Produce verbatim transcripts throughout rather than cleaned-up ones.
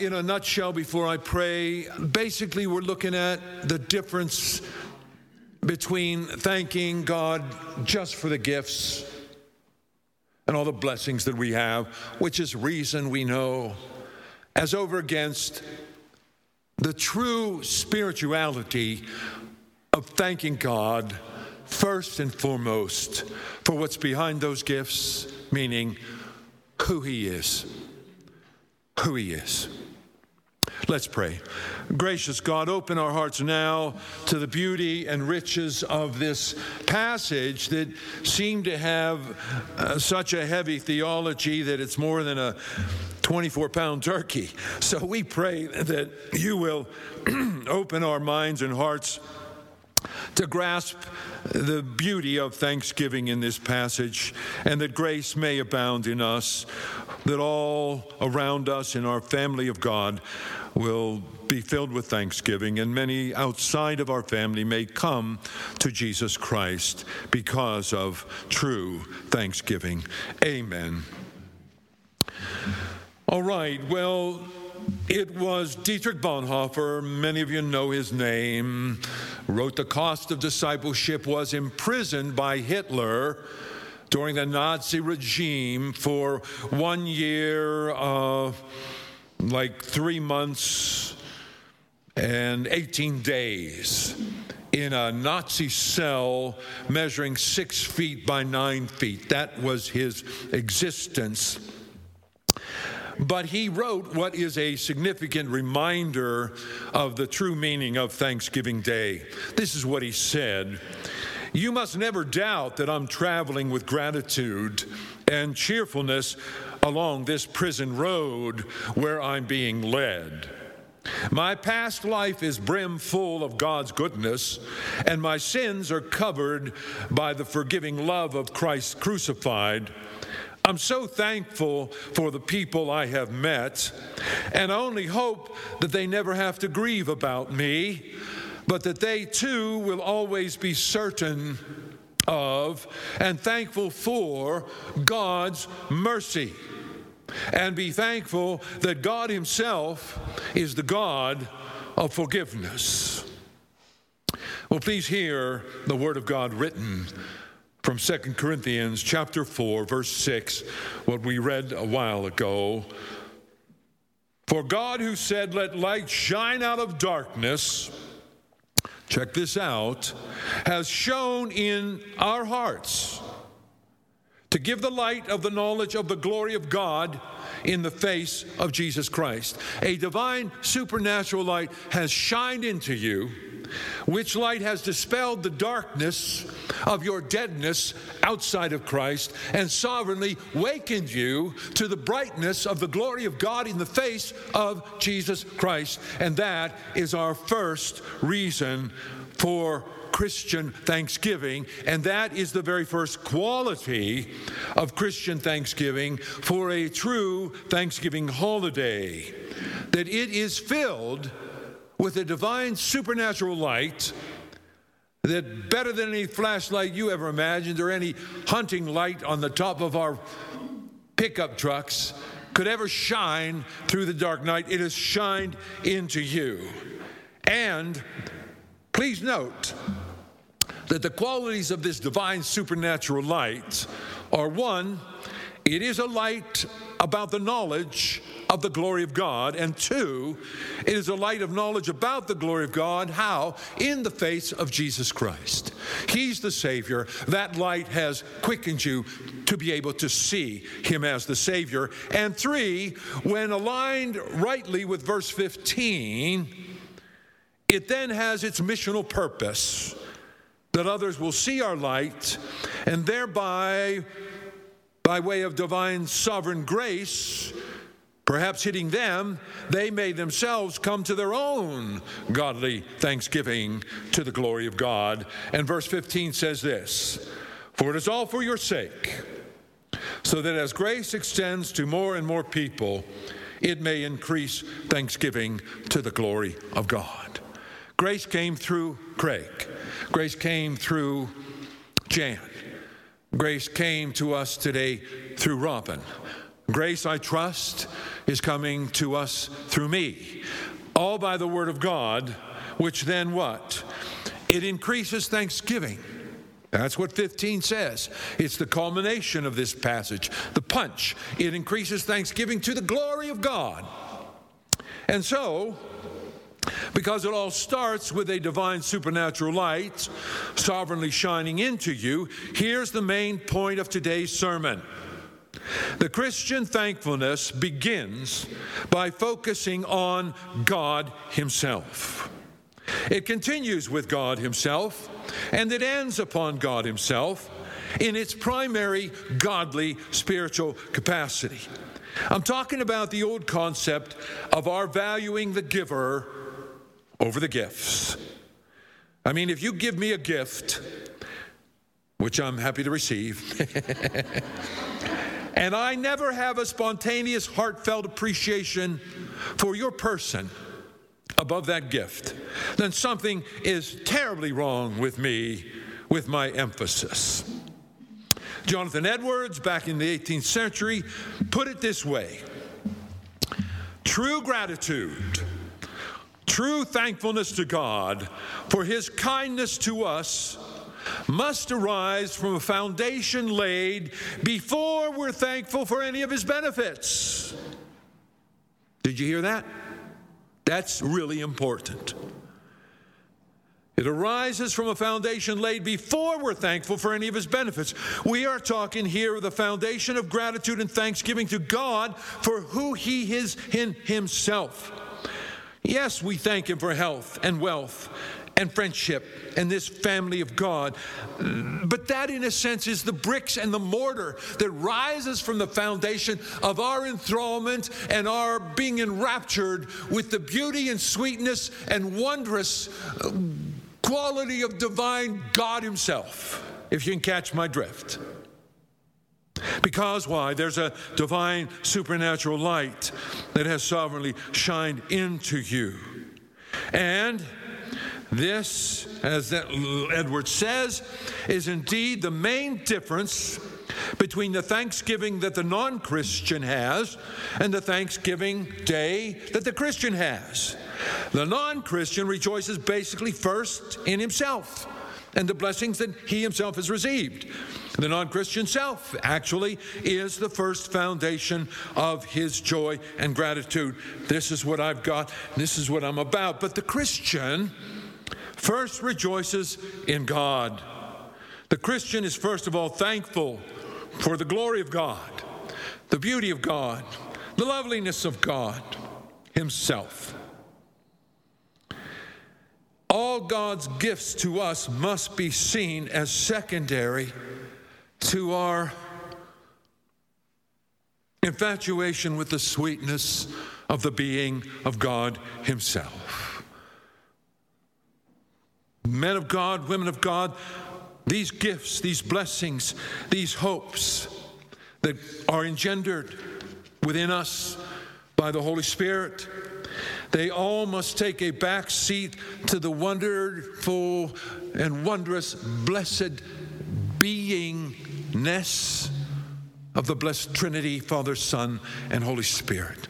In a nutshell, before I pray, basically we're looking at the difference between thanking God just for the gifts and all the blessings that we have, which is reason we know, as over against the true spirituality of thanking God first and foremost for what's behind those gifts, meaning who He is. Who He is. Let's pray. Gracious God, open our hearts now to the beauty and riches of this passage that seem to have uh, such a heavy theology that it's more than a twenty-four pound turkey. So we pray that you will open our minds and hearts to grasp the beauty of thanksgiving in this passage, and that grace may abound in us, that all around us in our family of God will be filled with thanksgiving, and many outside of our family may come to Jesus Christ because of true thanksgiving. Amen. All right, well, it was Dietrich Bonhoeffer, many of you know his name, wrote The Cost of Discipleship, was imprisoned by Hitler during the Nazi regime for one year, uh, like three months and eighteen days in a Nazi cell measuring six feet by nine feet. That was his existence. But he wrote what is a significant reminder of the true meaning of Thanksgiving Day. This is what he said: "You must never doubt that I'm traveling with gratitude and cheerfulness along this prison road where I'm being led. My past life is brim full of God's goodness, and my sins are covered by the forgiving love of Christ crucified. I'm so thankful for the people I have met, and I only hope that they never have to grieve about me, but that they too will always be certain of and thankful for God's mercy, and be thankful that God Himself is the God of forgiveness." Well, please hear the Word of God written from Second Corinthians chapter four, verse six, what we read a while ago. "For God, who said, 'Let light shine out of darkness,'" check this out, "has shone in our hearts to give the light of the knowledge of the glory of God in the face of Jesus Christ." A divine supernatural light has shined into you, which light has dispelled the darkness of your deadness outside of Christ and sovereignly wakened you to the brightness of the glory of God in the face of Jesus Christ. And that is our first reason for Christian thanksgiving, and that is the very first quality of Christian thanksgiving for a true Thanksgiving holiday, that it is filled with a divine supernatural light that, better than any flashlight you ever imagined or any hunting light on the top of our pickup trucks, could ever shine through the dark night. It has shined into you. And please note that the qualities of this divine supernatural light are: one, it is a light about the knowledge of the glory of God, and two, it is a light of knowledge about the glory of God. How? In the face of Jesus Christ. He's the Savior. That light has quickened you to be able to see Him as the Savior. And three, when aligned rightly with verse fifteen, it then has its missional purpose, that others will see our light, and thereby, by way of divine sovereign grace, perhaps hitting them, they may themselves come to their own godly thanksgiving to the glory of God. And verse fifteen says this: "For it is all for your sake, so that as grace extends to more and more people, it may increase thanksgiving to the glory of God." Grace came through Craig. Grace came through Jan. Grace came to us today through Robin. Grace, I trust, is coming to us through me, all by the word of God, which then what? It increases thanksgiving. That's what fifteen says. It's the culmination of this passage, the punch. It increases thanksgiving to the glory of God. And so, because it all starts with a divine supernatural light sovereignly shining into you, here's the main point of today's sermon. The Christian thankfulness begins by focusing on God Himself. It continues with God Himself, and it ends upon God Himself in its primary godly spiritual capacity. I'm talking about the old concept of our valuing the giver over the gifts. I mean, if you give me a gift, which I'm happy to receive, and I never have a spontaneous, heartfelt appreciation for your person above that gift, then something is terribly wrong with me, with my emphasis. Jonathan Edwards, back in the eighteenth century, put it this way: true gratitude, true thankfulness to God for His kindness to us must arise from a foundation laid before we're thankful for any of His benefits. Did you hear that? That's really important. It arises from a foundation laid before we're thankful for any of His benefits. We are talking here of the foundation of gratitude and thanksgiving to God for who He is in Himself. Yes, we thank Him for health and wealth and friendship and this family of God. But that, in a sense, is the bricks and the mortar that rises from the foundation of our enthrallment and our being enraptured with the beauty and sweetness and wondrous quality of divine God Himself, if you can catch my drift. Because why? There's a divine supernatural light that has sovereignly shined into you. And this, as Edwards says, is indeed the main difference between the thanksgiving that the non-Christian has and the Thanksgiving Day that the Christian has. The non-Christian rejoices basically first in himself and the blessings that he himself has received. The non-Christian self actually is the first foundation of his joy and gratitude. This is what I've got, this is what I'm about. But the Christian first rejoices in God. The Christian is first of all thankful for the glory of God, the beauty of God, the loveliness of God Himself. All God's gifts to us must be seen as secondary to our infatuation with the sweetness of the being of God Himself. Men of God, women of God, these gifts, these blessings, these hopes that are engendered within us by the Holy Spirit, they all must take a back seat to the wonderful and wondrous blessed beingness of the blessed Trinity, Father, Son, and Holy Spirit.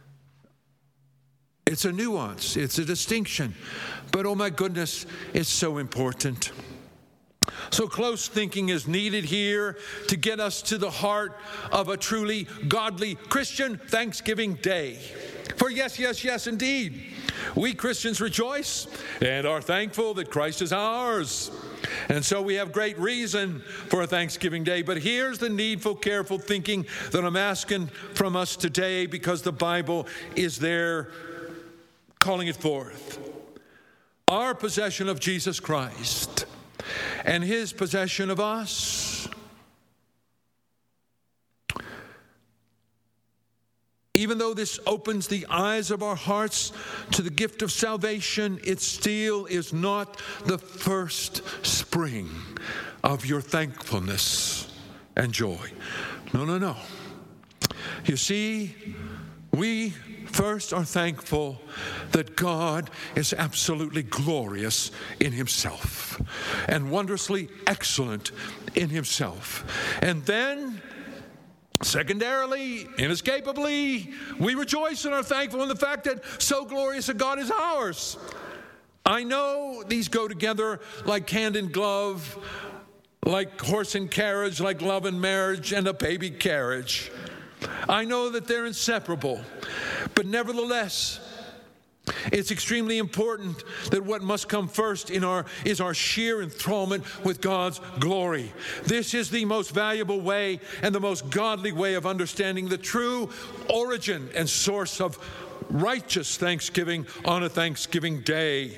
It's a nuance, it's a distinction, but oh my goodness, it's so important. So close thinking is needed here to get us to the heart of a truly godly Christian Thanksgiving Day. For yes, yes, yes, indeed, we Christians rejoice and are thankful that Christ is ours. And so we have great reason for a Thanksgiving Day. But here's the needful, careful thinking that I'm asking from us today, because the Bible is there calling it forth. Our possession of Jesus Christ and His possession of us, even though this opens the eyes of our hearts to the gift of salvation, it still is not the first spring of your thankfulness and joy. No, no, no. You see, we first are thankful that God is absolutely glorious in Himself and wondrously excellent in Himself. And then Secondarily, inescapably, we rejoice and are thankful in the fact that so glorious a God is ours. I know these go together like hand in glove, like horse and carriage, like love and marriage, and a baby carriage. I know that they're inseparable, but nevertheless, it's extremely important that what must come first in our is our sheer enthrallment with God's glory. This is the most valuable way and the most godly way of understanding the true origin and source of righteous thanksgiving on a Thanksgiving day.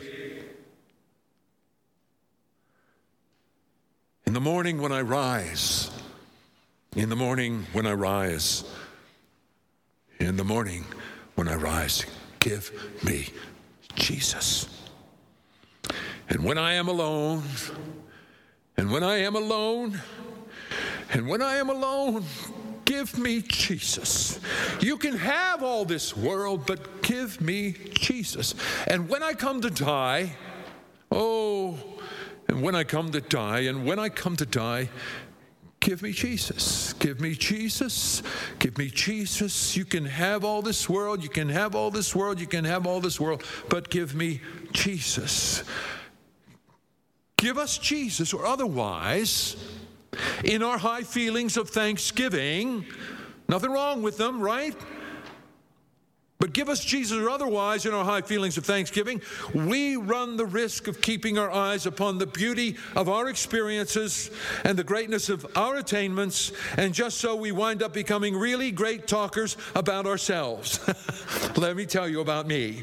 In the morning when I rise, in the morning when I rise, in the morning when I rise, give me Jesus. And when I am alone, and when I am alone, and when I am alone, give me Jesus. You can have all this world, but give me Jesus. And when I come to die, oh, and when I come to die, and when I come to die, give me Jesus. Give me Jesus. Give me Jesus. You can have all this world. You can have all this world. You can have all this world. But give me Jesus. Give us Jesus, or otherwise, in our high feelings of thanksgiving, nothing wrong with them, right? But give us Jesus, or otherwise, in our high feelings of thanksgiving, we run the risk of keeping our eyes upon the beauty of our experiences and the greatness of our attainments, and just so we wind up becoming really great talkers about ourselves. Let me tell you about me.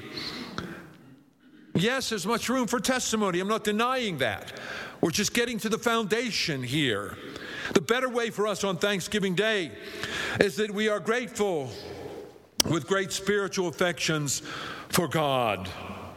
Yes, there's much room for testimony. I'm not denying that. We're just getting to the foundation here. The better way for us on Thanksgiving Day is that we are grateful with great spiritual affections for God,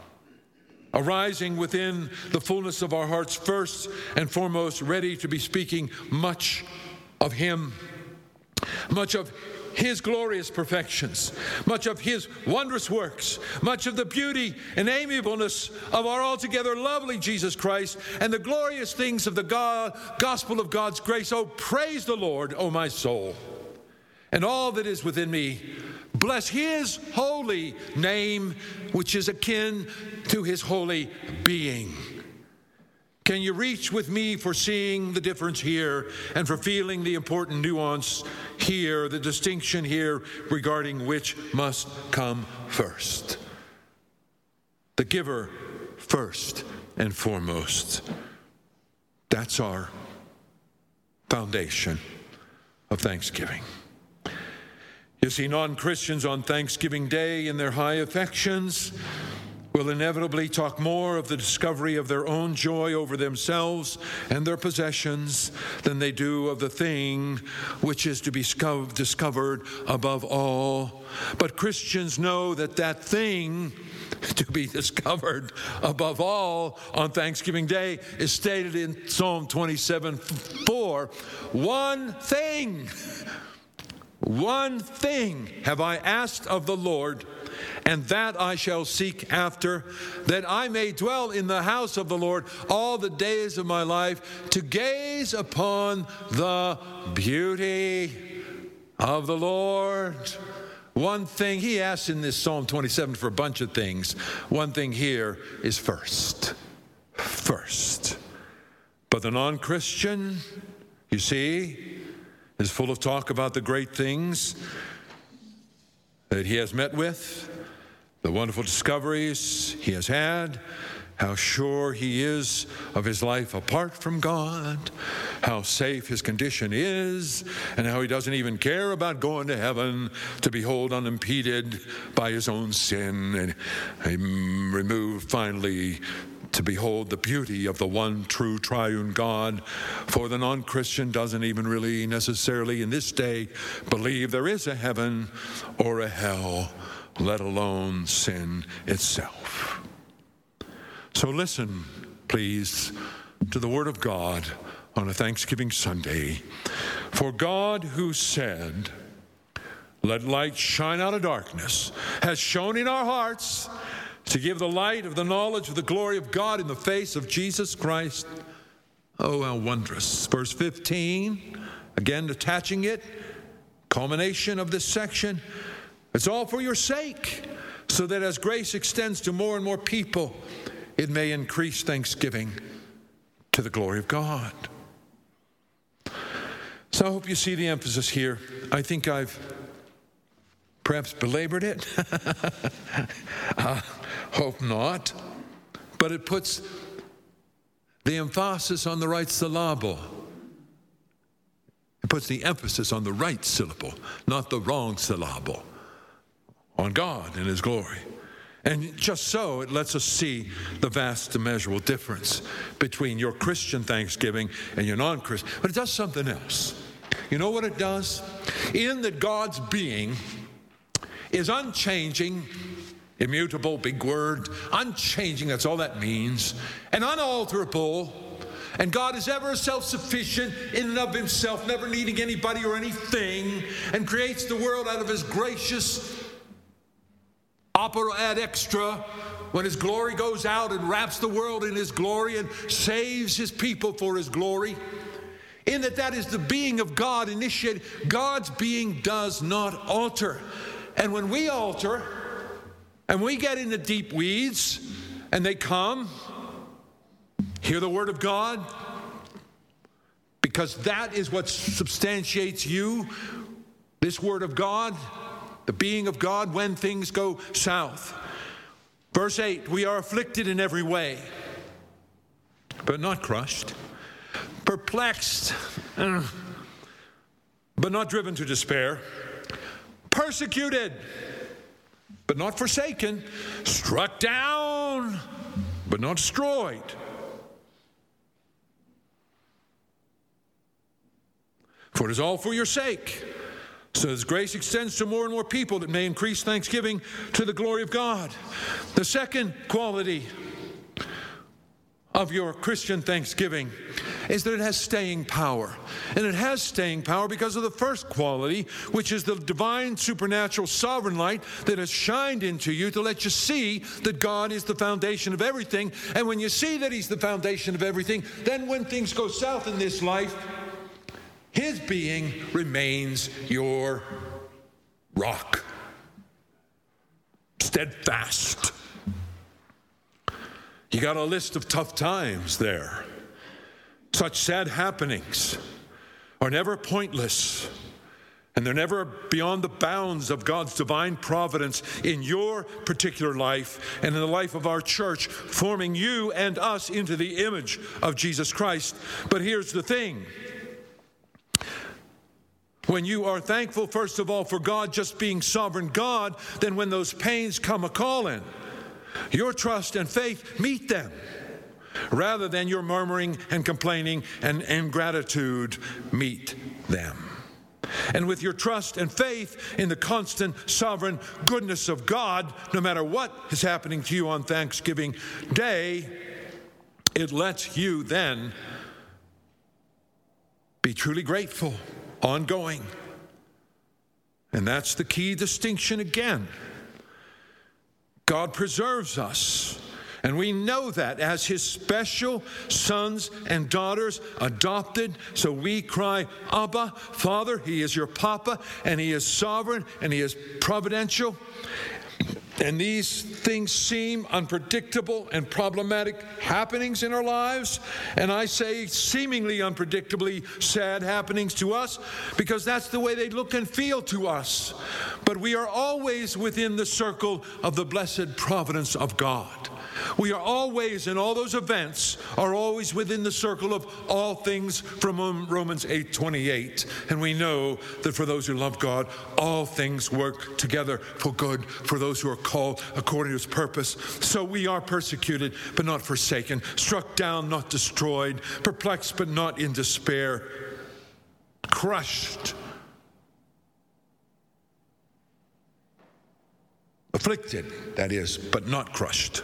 arising within the fullness of our hearts, first and foremost, ready to be speaking much of Him, much of His glorious perfections, much of His wondrous works, much of the beauty and amiableness of our altogether lovely Jesus Christ, and the glorious things of the God, gospel of God's grace. Oh, praise the Lord, O my soul, and all that is within me. Bless His holy name, which is akin to His holy being. Can you reach with me for seeing the difference here and for feeling the important nuance here, the distinction here regarding which must come first? The giver first and foremost. That's our foundation of thanksgiving. You see, non-Christians on Thanksgiving Day in their high affections will inevitably talk more of the discovery of their own joy over themselves and their possessions than they do of the thing which is to be discovered above all. But Christians know that that thing to be discovered above all on Thanksgiving Day is stated in Psalm twenty-seven four. One thing, one thing have I asked of the Lord, and that I shall seek after, that I may dwell in the house of the Lord all the days of my life, to gaze upon the beauty of the Lord. One thing he asks in this Psalm twenty-seven for a bunch of things. One thing here is first. First. But the non-Christian, you see, is full of talk about the great things that he has met with, the wonderful discoveries he has had, how sure he is of his life apart from God, how safe his condition is, and how he doesn't even care about going to heaven to behold unimpeded by his own sin, and removed finally to behold the beauty of the one true triune God. For the non-Christian doesn't even really necessarily in this day believe there is a heaven or a hell, let alone sin itself. So listen, please, to the Word of God on a Thanksgiving Sunday. For God, who said, "Let light shine out of darkness," has shone in our hearts to give the light of the knowledge of the glory of God in the face of Jesus Christ. Oh, how wondrous. Verse fifteen, again attaching it Culmination of this section, it's all for your sake, so that as grace extends to more and more people, it may increase thanksgiving to the glory of God. So I hope you see the emphasis here. I think I've perhaps belabored it. I hope not. But it puts the emphasis on the right syllable. It puts the emphasis on the right syllable, not the wrong syllable, on God and His glory. And just so, it lets us see the vast immeasurable difference between your Christian thanksgiving and your non-Christian. But it does something else. You know what it does? In that God's being is unchanging, immutable, big word, unchanging, that's all that means, and unalterable. And God is ever self-sufficient in and of Himself, never needing anybody or anything, and creates the world out of His gracious opera ad extra, when His glory goes out and wraps the world in His glory and saves His people for His glory. In that that is the being of God initiated. God's being does not alter. And when we alter, and we get in the deep weeds, and they come, hear the word of God, because that is what substantiates you, this word of God, the being of God, when things go south. Verse eight, we are afflicted in every way, but not crushed, perplexed, but not driven to despair, persecuted, but not forsaken, struck down, but not destroyed. For it is all for your sake, so as grace extends to more and more people, that may increase thanksgiving to the glory of God. The second quality of your Christian thanksgiving is that it has staying power. And it has staying power because of the first quality, which is the divine, supernatural, sovereign light that has shined into you to let you see that God is the foundation of everything. And when you see that He's the foundation of everything, then when things go south in this life, His being remains your rock, steadfast. You got a list of tough times there. Such sad happenings are never pointless, and they're never beyond the bounds of God's divine providence in your particular life and in the life of our church, forming you and us into the image of Jesus Christ. But here's the thing. When you are thankful, first of all, for God just being sovereign God, then when those pains come a-calling, your trust and faith meet them, rather than your murmuring and complaining and ingratitude meet them. And with your trust and faith in the constant sovereign goodness of God, no matter what is happening to you on Thanksgiving Day, it lets you then be truly grateful, ongoing. And that's the key distinction again. God preserves us, and we know that as His special sons and daughters, adopted. So we cry, Abba, Father. He is your Papa, and He is sovereign, and He is providential. And these things seem unpredictable and problematic happenings in our lives. And I say seemingly unpredictably sad happenings to us, because that's the way they look and feel to us. But we are always within the circle of the blessed providence of God. We are always, in all those events, are always within the circle of all things from Romans eight twenty-eight. And we know that for those who love God, all things work together for good, for those who are called according to His purpose. So we are persecuted, but not forsaken, struck down, not destroyed, perplexed, but not in despair, crushed, afflicted, that is, but not crushed.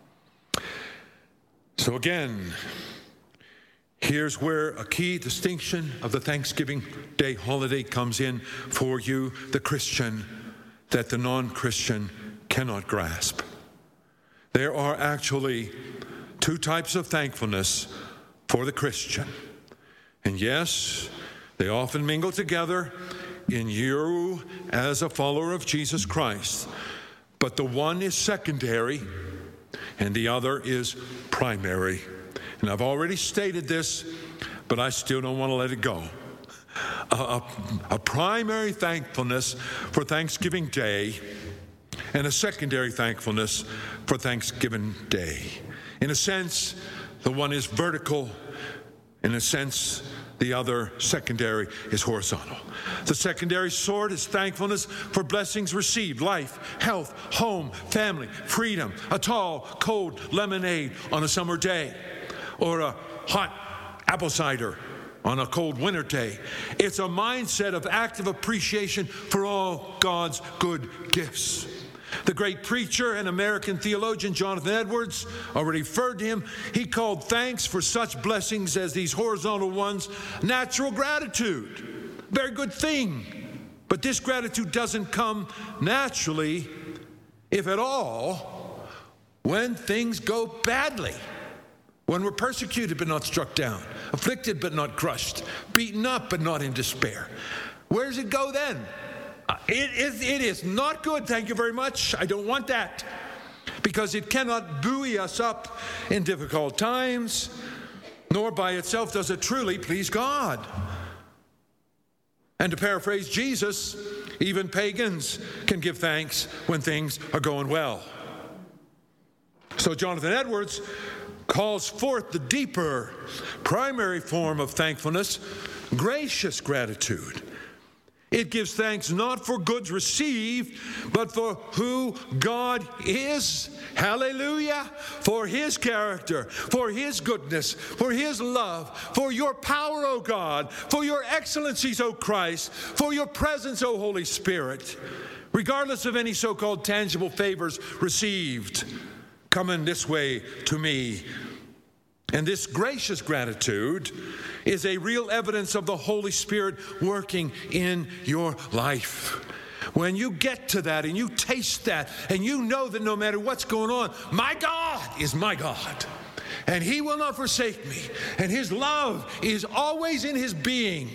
So again, here's where a key distinction of the Thanksgiving Day holiday comes in for you, the Christian, that the non-Christian cannot grasp. There are actually two types of thankfulness for the Christian. And yes, they often mingle together in you as a follower of Jesus Christ. But the one is secondary and the other is primary. And I've already stated this, but I still don't want to let it go. A, a, a primary thankfulness for Thanksgiving Day and a secondary thankfulness for Thanksgiving Day. In a sense, the one is vertical. In a sense, the other, secondary, is horizontal. The secondary sort is thankfulness for blessings received: life, health, home, family, freedom, a tall, cold lemonade on a summer day, or a hot apple cider on a cold winter day. It's a mindset of active appreciation for all God's good gifts. The great preacher and American theologian Jonathan Edwards, already referred to him, he called thanks for such blessings as these horizontal ones natural gratitude. Very good thing. But this gratitude doesn't come naturally, if at all, when things go badly. When we're persecuted but not struck down, afflicted but not crushed, beaten up but not in despair. Where does it go then? Uh, it, it, it is not good, thank you very much. I don't want that. Because it cannot buoy us up in difficult times, nor by itself does it truly please God. And to paraphrase Jesus, even pagans can give thanks when things are going well. So Jonathan Edwards calls forth the deeper, primary form of thankfulness, gracious gratitude. It gives thanks not for goods received, but for who God is. Hallelujah. For His character, for His goodness, for His love, for your power, O God, for your excellencies, O Christ, for your presence, O Holy Spirit, regardless of any so-called tangible favors received. Come in this way to me. And this gracious gratitude is a real evidence of the Holy Spirit working in your life. When you get to that and you taste that and you know that no matter what's going on, my God is my God. And He will not forsake me. And His love is always in His being.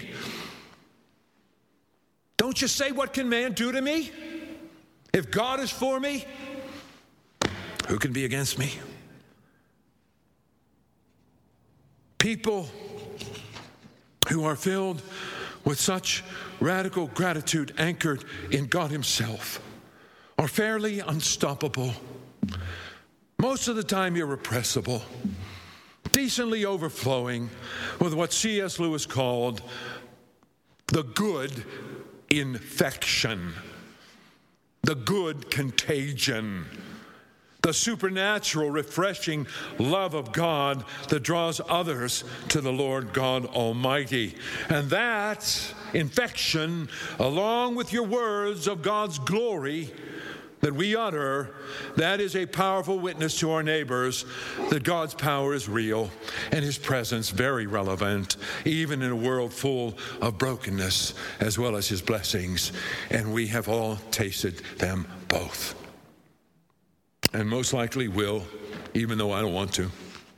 Don't you say, what can man do to me? If God is for me, who can be against me? People who are filled with such radical gratitude anchored in God Himself are fairly unstoppable, most of the time irrepressible, decently overflowing with what C S Lewis called the good infection, the good contagion, the supernatural, refreshing love of God that draws others to the Lord God Almighty. And that infection, along with your words of God's glory that we utter, that is a powerful witness to our neighbors that God's power is real and His presence very relevant, even in a world full of brokenness, as well as His blessings. And we have all tasted them both. And most likely will, even though I don't want to.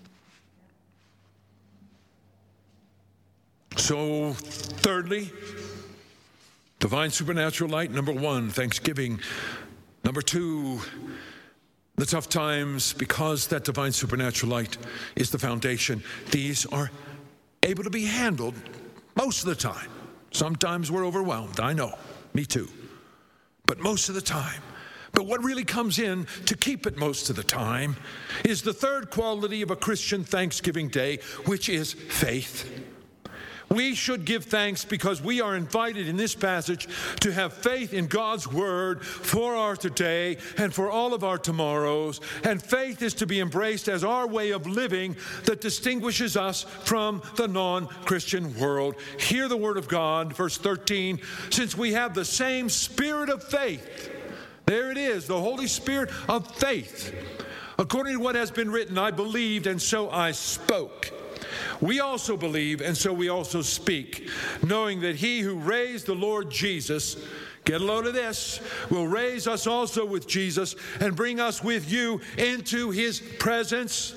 So, thirdly, divine supernatural light. Number one, thanksgiving. Number two, the tough times, because that divine supernatural light is the foundation. These are able to be handled most of the time. Sometimes we're overwhelmed, I know, me too. But most of the time. But what really comes in to keep it most of the time is the third quality of a Christian Thanksgiving Day, which is faith. We should give thanks because we are invited in this passage to have faith in God's Word for our today and for all of our tomorrows. And faith is to be embraced as our way of living that distinguishes us from the non-Christian world. Hear the Word of God, verse thirteen, since we have the same spirit of faith. There it is, the Holy Spirit of faith. According to what has been written, I believed and so I spoke. We also believe and so we also speak, knowing that He who raised the Lord Jesus, get a load of this, will raise us also with Jesus and bring us with you into His presence.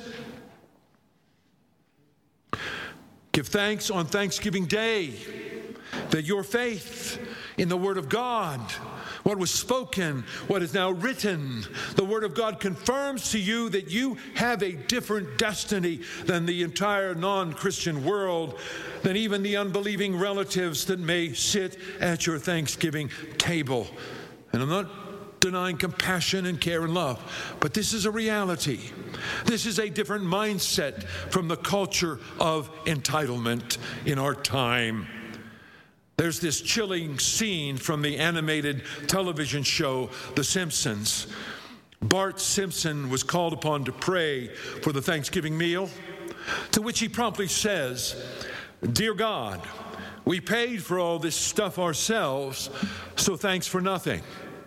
Give thanks on Thanksgiving Day that your faith in the Word of God. What was spoken, what is now written. The Word of God confirms to you that you have a different destiny than the entire non-Christian world, than even the unbelieving relatives that may sit at your Thanksgiving table. And I'm not denying compassion and care and love, but this is a reality. This is a different mindset from the culture of entitlement in our time. There's this chilling scene from the animated television show, The Simpsons. Bart Simpson was called upon to pray for the Thanksgiving meal, to which he promptly says, "Dear God, we paid for all this stuff ourselves, so thanks for nothing."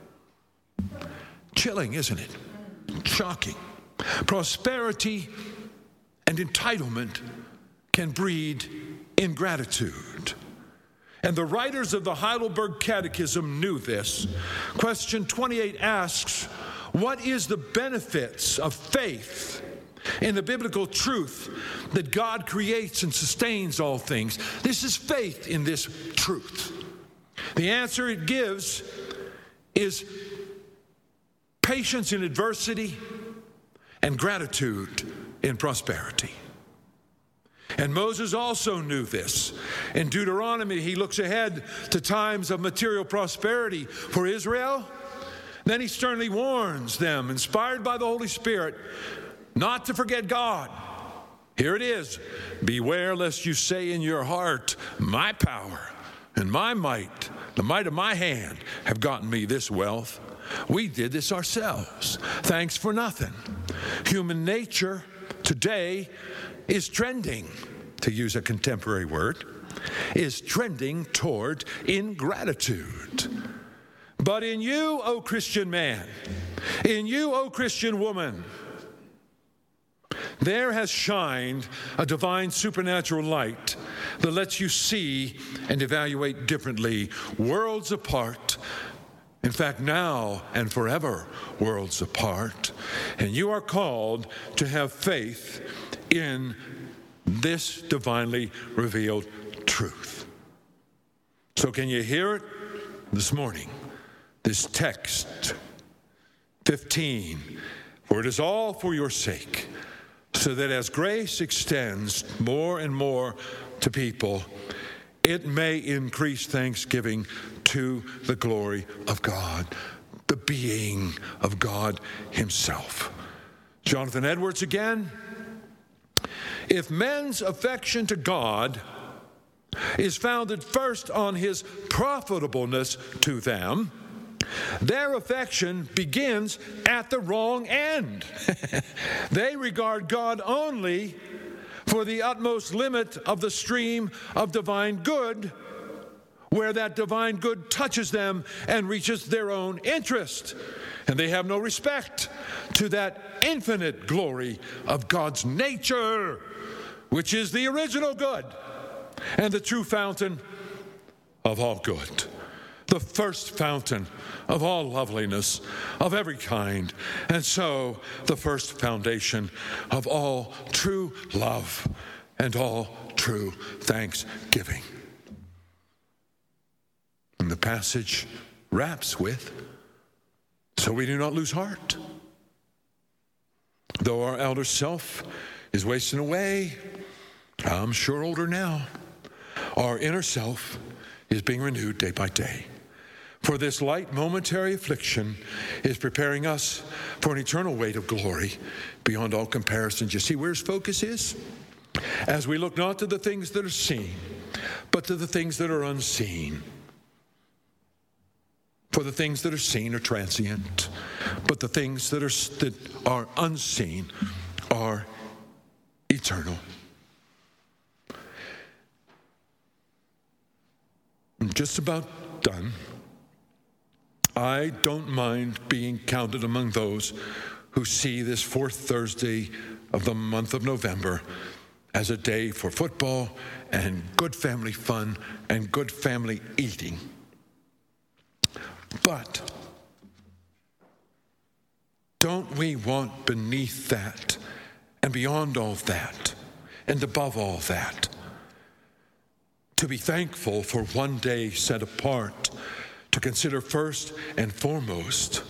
Chilling, isn't it? Shocking. Prosperity and entitlement can breed ingratitude. And the writers of the Heidelberg Catechism knew this. Question twenty-eight asks, what is the benefits of faith in the biblical truth that God creates and sustains all things? This is faith in this truth. The answer it gives is patience in adversity and gratitude in prosperity. And Moses also knew this. In Deuteronomy, he looks ahead to times of material prosperity for Israel. Then he sternly warns them, inspired by the Holy Spirit, not to forget God. Here it is. Beware lest you say in your heart, my power and my might, the might of my hand, have gotten me this wealth. We did this ourselves. Thanks for nothing. Human nature today is trending, to use a contemporary word, is trending toward ingratitude. But in you, O Christian man, in you, O Christian woman, there has shined a divine supernatural light that lets you see and evaluate differently, worlds apart. In fact, now and forever, worlds apart. And you are called to have faith in this divinely revealed truth. So can you hear it this morning? This text, fifteen, for it is all for your sake, so that as grace extends more and more to people, it may increase thanksgiving to the glory of God, the being of God himself. Jonathan Edwards again. If men's affection to God is founded first on his profitableness to them, their affection begins at the wrong end. They regard God only for the utmost limit of the stream of divine good, where that divine good touches them and reaches their own interest. And they have no respect to that infinite glory of God's nature, which is the original good and the true fountain of all good, the first fountain of all loveliness of every kind, and so the first foundation of all true love and all true thanksgiving. And the passage wraps with, so we do not lose heart. Though our outer self is wasting away, I'm sure older now, our inner self is being renewed day by day. For this light momentary affliction is preparing us for an eternal weight of glory beyond all comparisons. You see where his focus is? As we look not to the things that are seen, but to the things that are unseen. For the things that are seen are transient, but the things that are, that are unseen are eternal. I'm just about done. I don't mind being counted among those who see this fourth Thursday of the month of November as a day for football and good family fun and good family eating. But don't we want beneath that and beyond all that and above all that to be thankful for one day set apart to consider first and foremost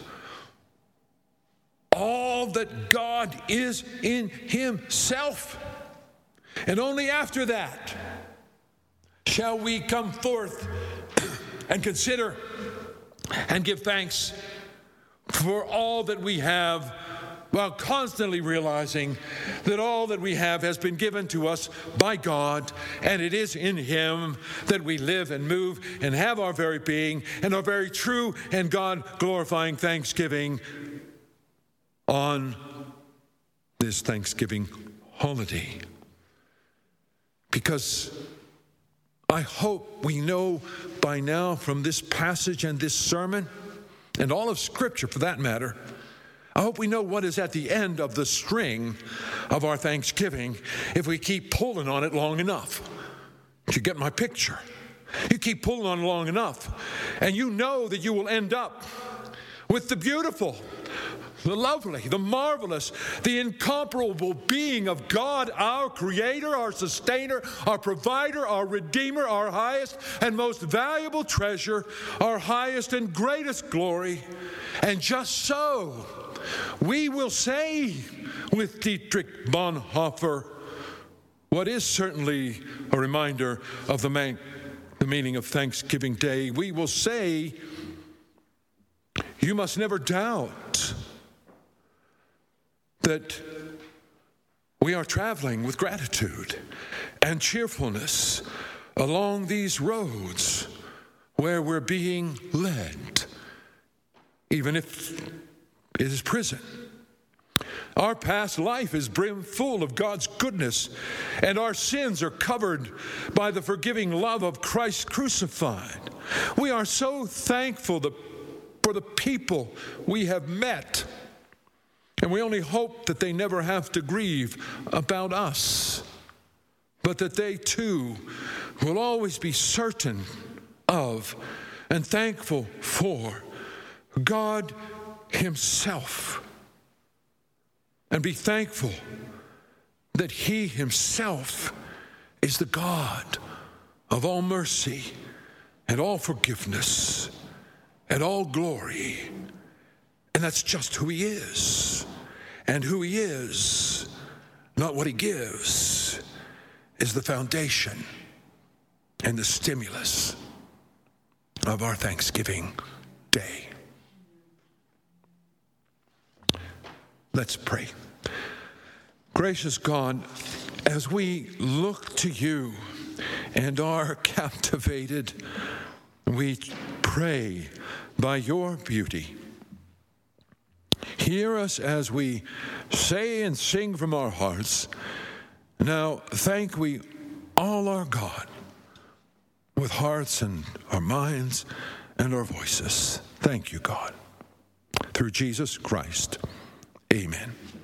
all that God is in himself. And only after that shall we come forth and consider and give thanks for all that we have, while constantly realizing that all that we have has been given to us by God, and it is in him that we live and move and have our very being and our very true and God-glorifying thanksgiving on this Thanksgiving holiday. Because I hope we know by now from this passage and this sermon, and all of Scripture for that matter, I hope we know what is at the end of the string of our Thanksgiving if we keep pulling on it long enough. You get my picture? You keep pulling on it long enough, and you know that you will end up with the beautiful, the lovely, the marvelous, the incomparable being of God, our Creator, our Sustainer, our Provider, our Redeemer, our highest and most valuable treasure, our highest and greatest glory. And just so, we will say with Dietrich Bonhoeffer what is certainly a reminder of the, man, the meaning of Thanksgiving Day. We will say, you must never doubt that we are traveling with gratitude and cheerfulness along these roads where we're being led, even if it is prison. Our past life is brimful of God's goodness, and our sins are covered by the forgiving love of Christ crucified. We are so thankful for the people we have met, and we only hope that they never have to grieve about us, but that they too will always be certain of and thankful for God himself, and be thankful that he himself is the God of all mercy and all forgiveness and all glory. And that's just who he is. And who he is, not what he gives, is the foundation and the stimulus of our Thanksgiving Day. Let's pray. Gracious God, as we look to you and are captivated, we pray by your beauty. Hear us as we say and sing from our hearts. Now thank we all our God with hearts and our minds and our voices. Thank you, God. Through Jesus Christ. Amen.